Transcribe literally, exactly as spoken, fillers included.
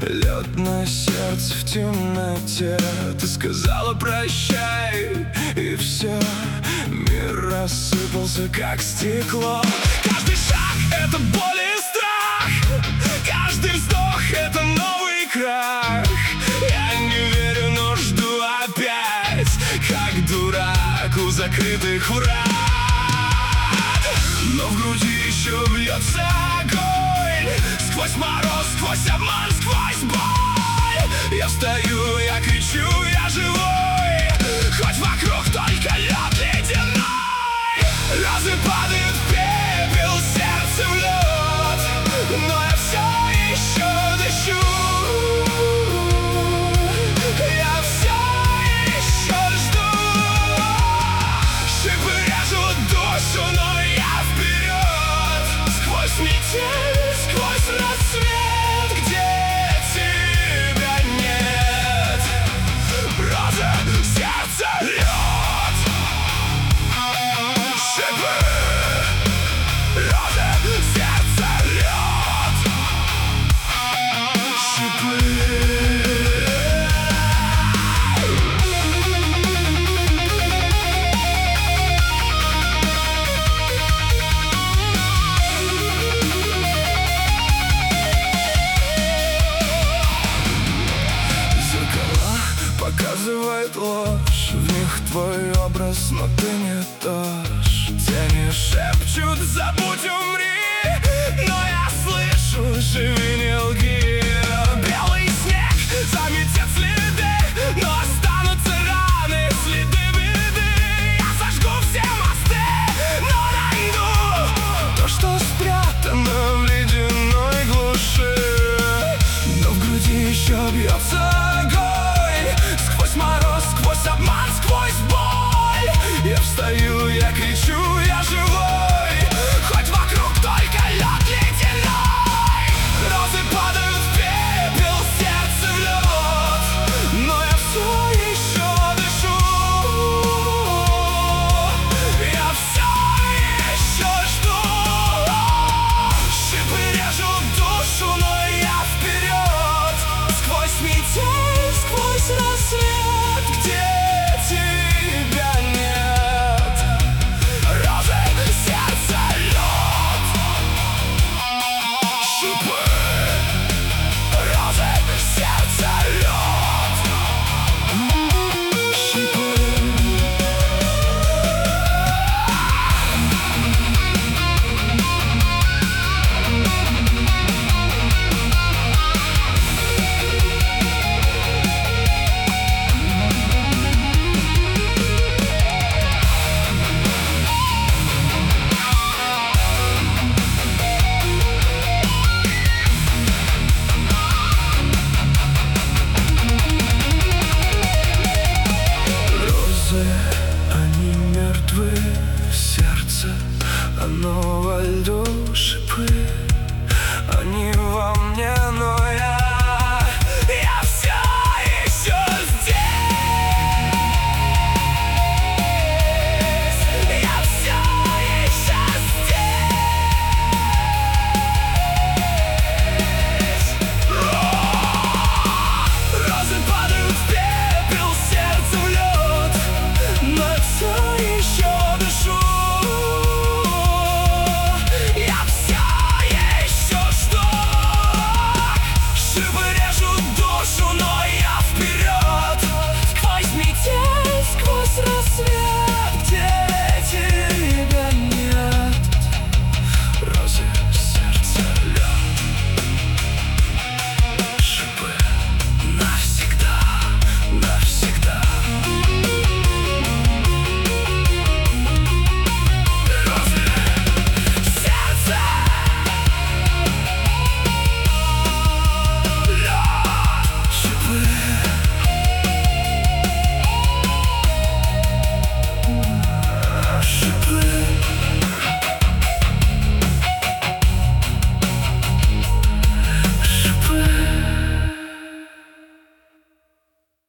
Лед на сердце в темноте. Ты сказала прощай, и все. Мир рассыпался, как стекло. Каждый шаг — это боль и страх. Каждый вздох — это новый крах. Я не верю, но жду опять, как дурак у закрытых врат. Но в груди еще бьется огонь. Сквозь мороз, сквозь обман, сквозь боль. Я встаю, я кричу, я живой. Хоть вокруг только лед ледяной. Розы падают в пепел, сердце в лед, но я все еще дышу. Я все еще жду. Шипы режут душу, но я вперед. Сквозь метель, сквозь рассвет, где тебя нет. Роза, сердце, лед. Шипы, роза, сердце, лед. Шипы. Показывает ложь, в них твой образ, но ты не тожь. Тени шепчут: забудь, умри, но я слышу: живи, не лги. Белый снег заметет следы, но останутся раны, следы беды. Я сожгу все мосты, но найду то, что спрятано в ледяной глуши. Но в груди еще бьется огонь. Сквозь мороз, сквозь обман, сквозь боль. Я встаю, я кричу, я живой. Хоть вокруг только лед ледяной. Розы падают в пепел, сердце в лед, но я все еще дышу. Я все еще жду. Шипы режут душу, но я вперед. Сквозь метель, сквозь рассвет, где тебя нет. Розы, сердце, лед. Шипы, розы, сердце, лед. Шипы. Они мертвы, сердце, оно во льду. Шипы, они во мне.